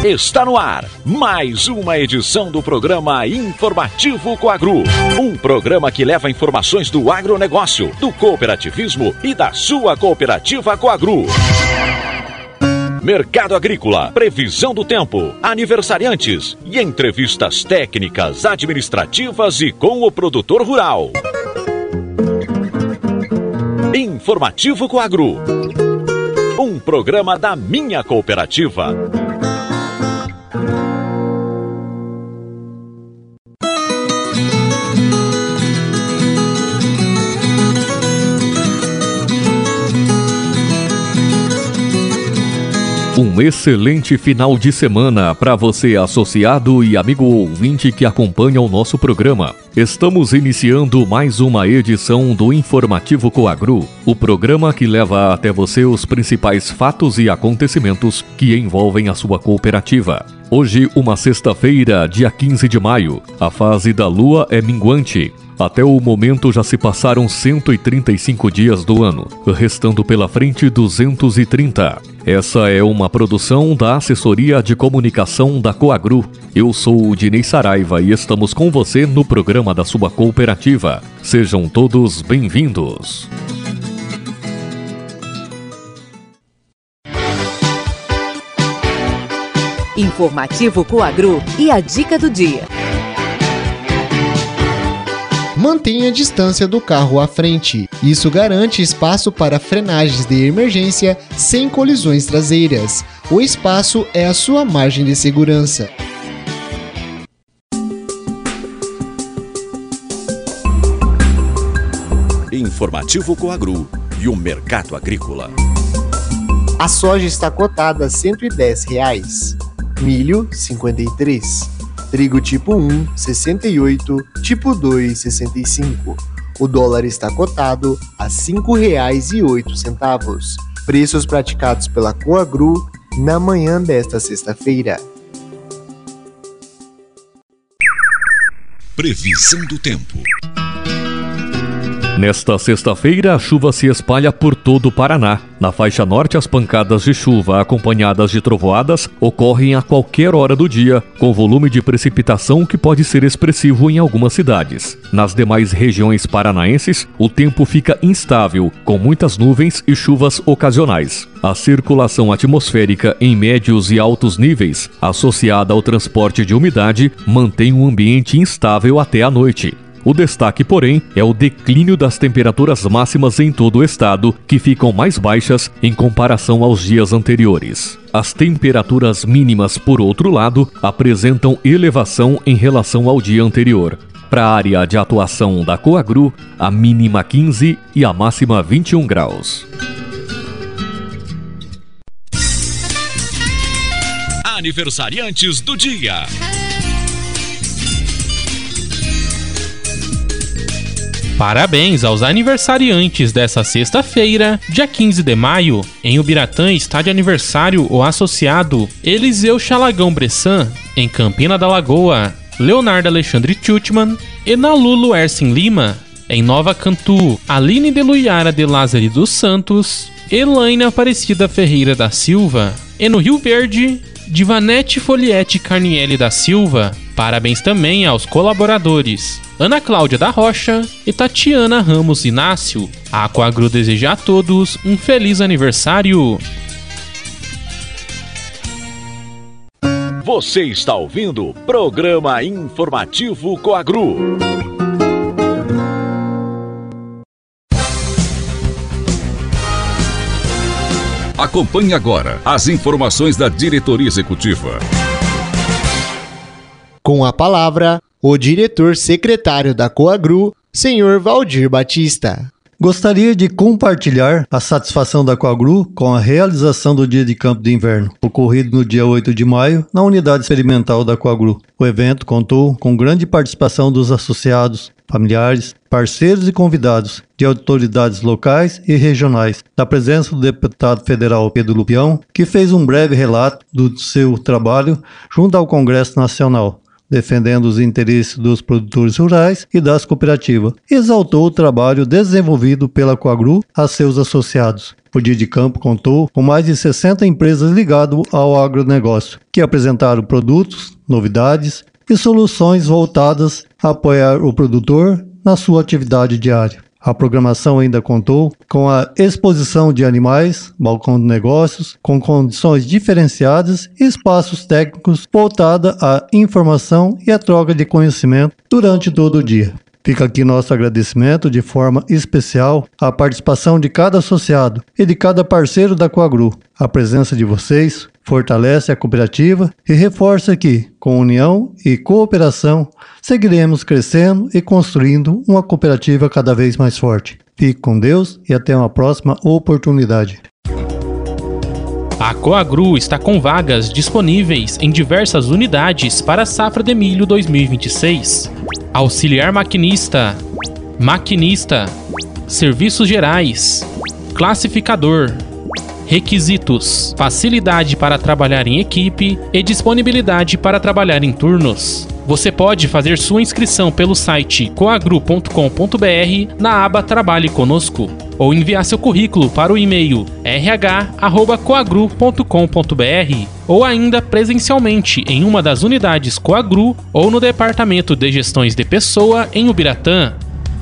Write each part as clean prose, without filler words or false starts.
Está no ar mais uma edição do programa Informativo Coagro. Um programa que leva informações do agronegócio, do cooperativismo e da sua cooperativa Coagro. Mercado agrícola, previsão do tempo, aniversariantes e entrevistas técnicas, administrativas e com o produtor rural. Informativo Coagro. Um programa da minha cooperativa. Um excelente final de semana para você, associado e amigo ouvinte que acompanha o nosso programa. Estamos iniciando mais uma edição do Informativo Coagro, o programa que leva até você os principais fatos e acontecimentos que envolvem a sua cooperativa. Hoje, uma sexta-feira, dia 15 de maio, a fase da lua é minguante. Até o momento já se passaram 135 dias do ano, restando pela frente 230. Essa é uma produção da Assessoria de Comunicação da Coagro. Eu sou o Dinei Saraiva e estamos com você no programa da sua cooperativa. Sejam todos bem-vindos. Informativo Coagro e a dica do dia. Mantenha a distância do carro à frente. Isso garante espaço para frenagens de emergência sem colisões traseiras. O espaço é a sua margem de segurança. Informativo Coagro e o mercado agrícola. A soja está cotada a R$ 110. Milho, 53. Trigo tipo 1, 68, tipo 2, 65. O dólar está cotado a R$ 5,08. Preços praticados pela Coagro na manhã desta sexta-feira. Previsão do tempo. Nesta sexta-feira, a chuva se espalha por todo o Paraná. Na faixa norte, as pancadas de chuva acompanhadas de trovoadas ocorrem a qualquer hora do dia, com volume de precipitação que pode ser expressivo em algumas cidades. Nas demais regiões paranaenses, o tempo fica instável, com muitas nuvens e chuvas ocasionais. A circulação atmosférica em médios e altos níveis, associada ao transporte de umidade, mantém um ambiente instável até a noite. O destaque, porém, é o declínio das temperaturas máximas em todo o estado, que ficam mais baixas em comparação aos dias anteriores. As temperaturas mínimas, por outro lado, apresentam elevação em relação ao dia anterior. Para a área de atuação da Coagro, a mínima 15 e a máxima 21 graus. Aniversariantes do dia. Parabéns aos aniversariantes dessa sexta-feira, dia 15 de maio. Em Ubiratã está de aniversário o associado Eliseu Chalagão Bressan. Em Campina da Lagoa, Leonardo Alexandre Tchutman. E na Lulo Ercin Lima. Em Nova Cantu, Aline de Luiara de Lázari dos Santos. Elaine Aparecida Ferreira da Silva. E no Rio Verde, Divanete Foliete Carnielli da Silva. Parabéns também aos colaboradores Ana Cláudia da Rocha e Tatiana Ramos Inácio. A Coagro deseja a todos um feliz aniversário. Você está ouvindo o programa Informativo Coagro. Acompanhe agora as informações da diretoria executiva. Com a palavra, o diretor-secretário da Coagro, senhor Valdir Batista. Gostaria de compartilhar a satisfação da Coagro com a realização do Dia de Campo de Inverno, ocorrido no dia 8 de maio, na unidade experimental da Coagro. O evento contou com grande participação dos associados, familiares, parceiros e convidados de autoridades locais e regionais, da presença do deputado federal Pedro Lupião, que fez um breve relato do seu trabalho junto ao Congresso Nacional, defendendo os interesses dos produtores rurais e das cooperativas. Exaltou o trabalho desenvolvido pela Coagro a seus associados, O Dia de Campo contou com mais de 60 empresas ligadas ao agronegócio, que apresentaram produtos, novidades e soluções voltadas a apoiar o produtor na sua atividade diária. A programação ainda contou com a exposição de animais, balcão de negócios, com condições diferenciadas e espaços técnicos voltados à informação e à troca de conhecimento durante todo o dia. Fica aqui nosso agradecimento de forma especial à participação de cada associado e de cada parceiro da Coagru. A presença de vocês fortalece a cooperativa e reforça que, com união e cooperação, seguiremos crescendo e construindo uma cooperativa cada vez mais forte. Fique com Deus e até uma próxima oportunidade. A Coagru está com vagas disponíveis em diversas unidades para a safra de milho 2026. Auxiliar maquinista, maquinista, serviços gerais, classificador, requisitos, facilidade para trabalhar em equipe e disponibilidade para trabalhar em turnos. Você pode fazer sua inscrição pelo site coagru.com.br na aba Trabalhe Conosco ou enviar seu currículo para o e-mail rh@coagru.com.br ou ainda presencialmente em uma das unidades Coagru ou no Departamento de Gestões de Pessoa em Ubiratã.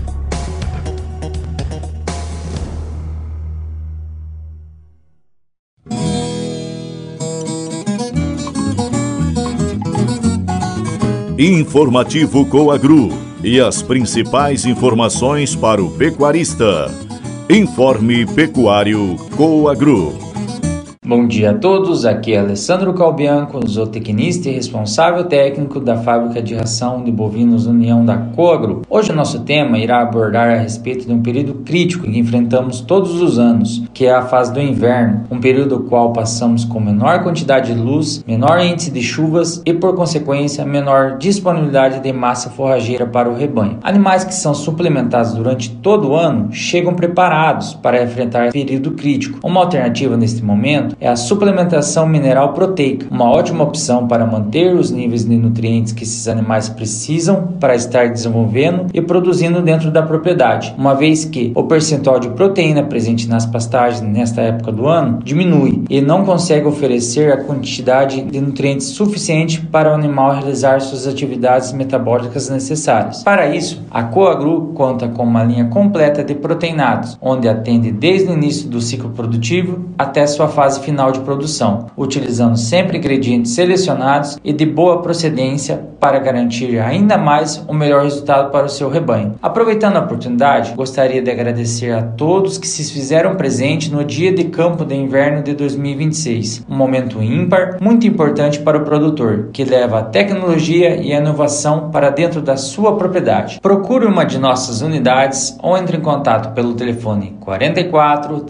Informativo Coagru e as principais informações para o pecuarista. Informe Pecuário Coagru. Bom dia a todos, aqui é Alessandro Calbianco, zootecnista e responsável técnico da fábrica de ração de bovinos União da Coagru. Hoje o nosso tema irá abordar a respeito de um período crítico que enfrentamos todos os anos, que é a fase do inverno, um período no qual passamos com menor quantidade de luz, menor índice de chuvas e, por consequência, menor disponibilidade de massa forrageira para o rebanho. Animais que são suplementados durante todo o ano chegam preparados para enfrentar o período crítico. Uma alternativa neste momento é a suplementação mineral proteica, uma ótima opção para manter os níveis de nutrientes que esses animais precisam para estar desenvolvendo e produzindo dentro da propriedade, uma vez que o percentual de proteína presente nas pastagens nesta época do ano diminui e não consegue oferecer a quantidade de nutrientes suficiente para o animal realizar suas atividades metabólicas necessárias. Para isso, a Coagru conta com uma linha completa de proteinados, onde atende desde o início do ciclo produtivo até sua fase final de produção, utilizando sempre ingredientes selecionados e de boa procedência para garantir ainda mais o melhor resultado para o seu rebanho. Aproveitando a oportunidade, gostaria de agradecer a todos que se fizeram presente no Dia de Campo de Inverno de 2026, um momento ímpar, muito importante para o produtor, que leva a tecnologia e a inovação para dentro da sua propriedade. Procure uma de nossas unidades ou entre em contato pelo telefone 44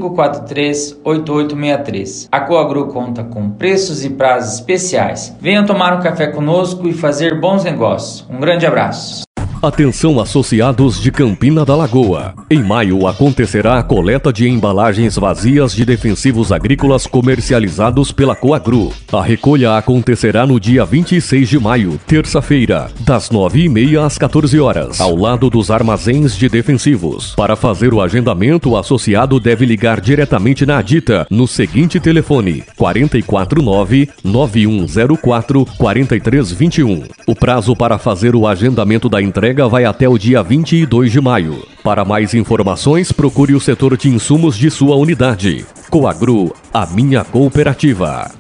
3543 8863. A Coagru conta com preços e prazos especiais. Venham tomar um café conosco e fazer bons negócios. Um grande abraço. Atenção associados de Campina da Lagoa. Em maio acontecerá a coleta de embalagens vazias de defensivos agrícolas comercializados pela Coagru. A recolha acontecerá no dia 26 de maio, terça-feira, das 9h30 às 14 horas, ao lado dos armazéns de defensivos. Para fazer o agendamento, o associado deve ligar diretamente na Adita no seguinte telefone: 449-9104-4321. O prazo para fazer o agendamento da entrega vai até o dia 22 de maio. Para mais informações, procure o setor de insumos de sua unidade. Coagru, a minha cooperativa.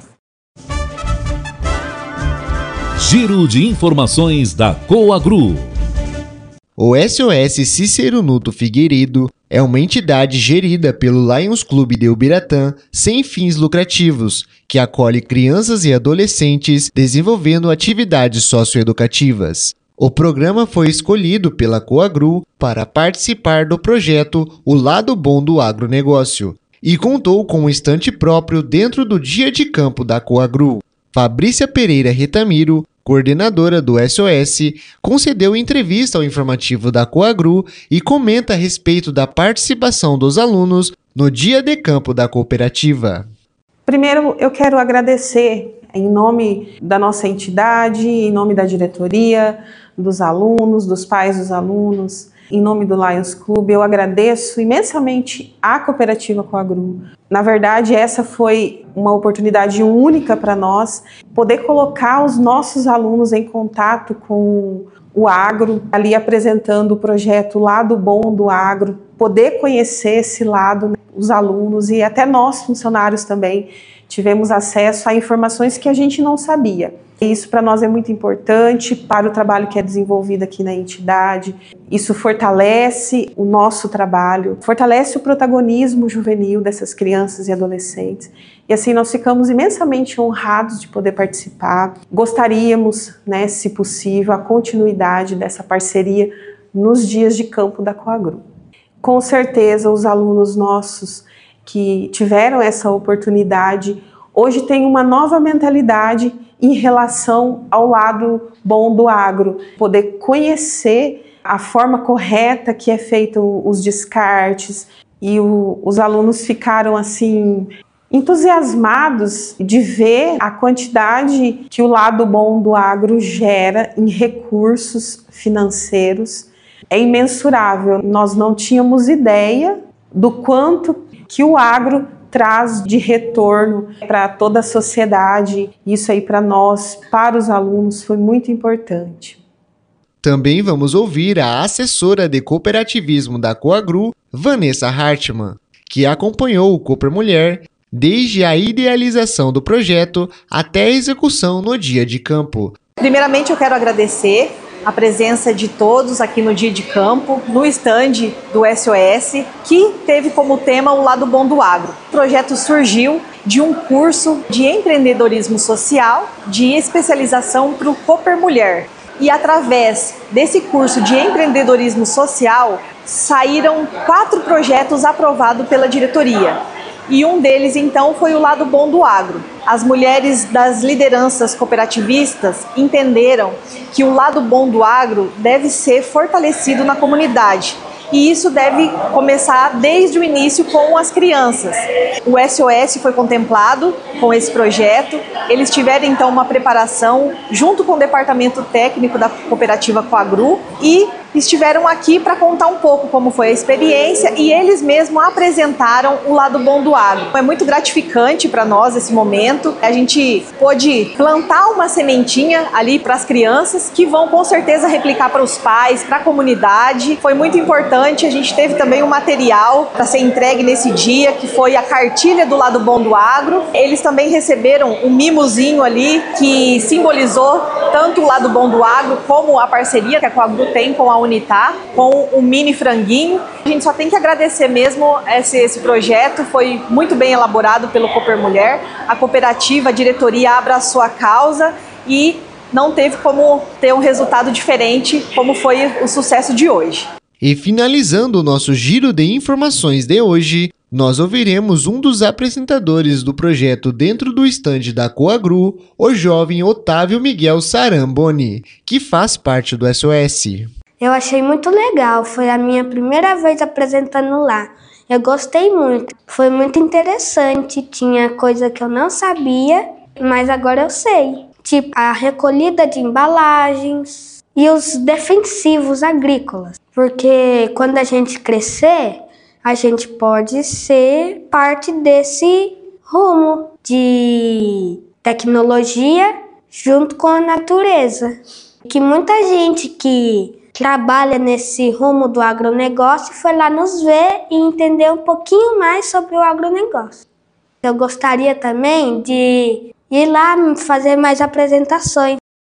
Giro de informações da Coagru. O SOS Cícero Nuto Figueiredo é uma entidade gerida pelo Lions Clube de Ubiratã sem fins lucrativos, que acolhe crianças e adolescentes desenvolvendo atividades socioeducativas. O programa foi escolhido pela Coagru para participar do projeto O Lado Bom do Agronegócio e contou com um estande próprio dentro do Dia de Campo da Coagru. Fabrícia Pereira Retamiro, coordenadora do SOS, concedeu entrevista ao informativo da Coagru e comenta a respeito da participação dos alunos no Dia de Campo da cooperativa. Primeiro, eu quero agradecer em nome da nossa entidade, em nome da diretoria, dos alunos, dos pais dos alunos, Em nome do Lions Club, eu agradeço imensamente à Cooperativa Coagru. Na verdade, essa foi uma oportunidade única para nós, poder colocar os nossos alunos em contato com o agro, ali apresentando o projeto Lado Bom do Agro, poder conhecer esse lado, os alunos e até nós, funcionários também, tivemos acesso a informações que a gente não sabia. Isso para nós é muito importante para o trabalho que é desenvolvido aqui na entidade. Isso fortalece o nosso trabalho, fortalece o protagonismo juvenil dessas crianças e adolescentes. E assim nós ficamos imensamente honrados de poder participar. Gostaríamos, se possível, a continuidade dessa parceria nos dias de campo da Coagru. Com certeza os alunos nossos que tiveram essa oportunidade hoje têm uma nova mentalidade em relação ao lado bom do agro, poder conhecer a forma correta que é feito os descartes, e os alunos ficaram assim entusiasmados de ver a quantidade que o lado bom do agro gera em recursos financeiros. É imensurável, nós não tínhamos ideia do quanto que o agro traz de retorno para toda a sociedade. Isso aí para nós, para os alunos, foi muito importante. Também vamos ouvir a assessora de cooperativismo da Coagru, Vanessa Hartmann, que acompanhou o Cooper Mulher desde a idealização do projeto até a execução no dia de campo. Primeiramente, eu quero agradecer a presença de todos aqui no dia de campo, no stand do SOS, que teve como tema o lado bom do agro. O projeto surgiu de um curso de empreendedorismo social de especialização para o Cooper Mulher. E através desse curso de empreendedorismo social, saíram 4 projetos aprovados pela diretoria. E um deles, então, foi o lado bom do agro. As mulheres das lideranças cooperativistas entenderam que o lado bom do agro deve ser fortalecido na comunidade. E isso deve começar desde o início com as crianças. O SOS foi contemplado com esse projeto. Eles tiveram, então, uma preparação junto com o departamento técnico da Cooperativa Coagru e estiveram aqui para contar um pouco como foi a experiência, e eles mesmos apresentaram o lado bom do agro. É muito gratificante para nós esse momento. A gente pôde plantar uma sementinha ali para as crianças, que vão com certeza replicar para os pais, para a comunidade. Foi muito importante. A gente teve também um material para ser entregue nesse dia, que foi a cartilha do lado bom do agro. Eles também receberam um mimozinho ali que simbolizou tanto o lado bom do agro como a parceria que a Coagru tem com a Unitar, com um mini franguinho. A gente só tem que agradecer mesmo esse projeto, foi muito bem elaborado pelo Cooper Mulher. A cooperativa, a diretoria abraçou a causa e não teve como ter um resultado diferente como foi o sucesso de hoje. E finalizando o nosso giro de informações de hoje, nós ouviremos um dos apresentadores do projeto dentro do estande da Coagru, o jovem Otávio Miguel Saramboni, que faz parte do SOS. Eu achei muito legal, foi a minha primeira vez apresentando lá. Eu gostei muito, foi muito interessante, tinha coisa que eu não sabia, mas agora eu sei. Tipo a recolhida de embalagens e os defensivos agrícolas. Porque quando a gente crescer, a gente pode ser parte desse rumo de tecnologia junto com a natureza. Que muita gente que trabalha nesse rumo do agronegócio foi lá nos ver e entender um pouquinho mais sobre o agronegócio. Eu gostaria também de ir lá fazer mais apresentações.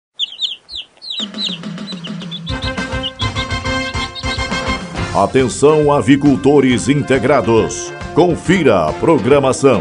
Atenção, avicultores integrados. Confira a programação.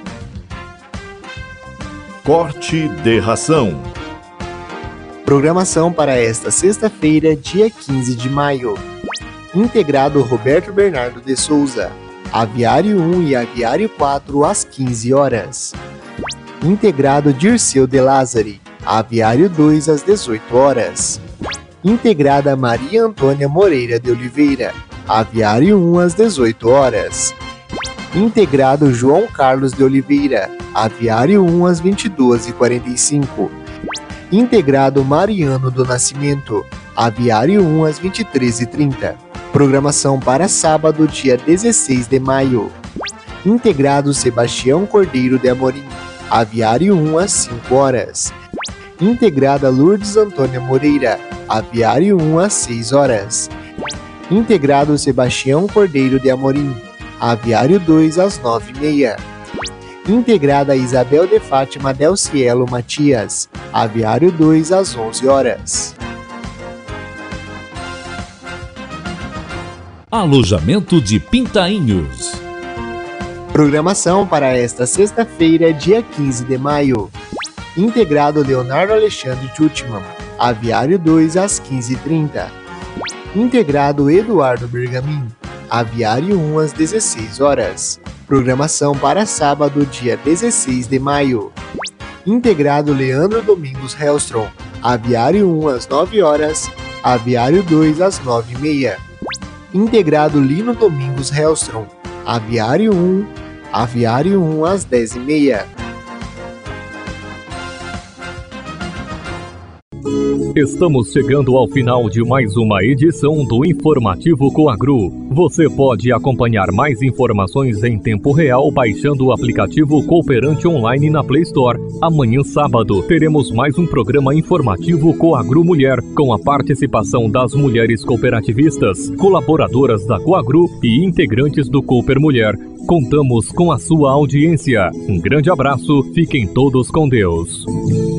Corte de ração. Programação para esta sexta-feira, dia 15 de maio. Integrado Roberto Bernardo de Souza. Aviário 1 e Aviário 4 às 15 horas. Integrado Dirceu de Lázari. Aviário 2 às 18 horas. Integrada Maria Antônia Moreira de Oliveira. Aviário 1 às 18 horas. Integrado João Carlos de Oliveira. Aviário 1 às 22h45. Integrado Mariano do Nascimento, Aviário 1 às 23h30. Programação para sábado, dia 16 de maio. Integrado Sebastião Cordeiro de Amorim, Aviário 1 às 5 horas. Integrada Lourdes Antônia Moreira, Aviário 1 às 6 horas. Integrado Sebastião Cordeiro de Amorim, Aviário 2 às 9h30. Integrada Isabel de Fátima Del Cielo Matias, Aviário 2 às 11 horas. Alojamento de Pintainhos. Programação para esta sexta-feira, dia 15 de maio. Integrado Leonardo Alexandre Tutman, Aviário 2 às 15h30. Integrado Eduardo Bergamin, Aviário 1 às 16 horas. Programação para sábado, dia 16 de maio. Integrado Leandro Domingos Hellstrom, Aviário 1 às 9 horas, Aviário 2 às 9h30. Integrado Lino Domingos Hellstrom, Aviário 1 às 10h30. Estamos chegando ao final de mais uma edição do Informativo Coagru. Você pode acompanhar mais informações em tempo real baixando o aplicativo Cooperante Online na Play Store. Amanhã, sábado, teremos mais um programa informativo Coagru Mulher, com a participação das mulheres cooperativistas, colaboradoras da Coagru e integrantes do Cooper Mulher. Contamos com a sua audiência. Um grande abraço, fiquem todos com Deus.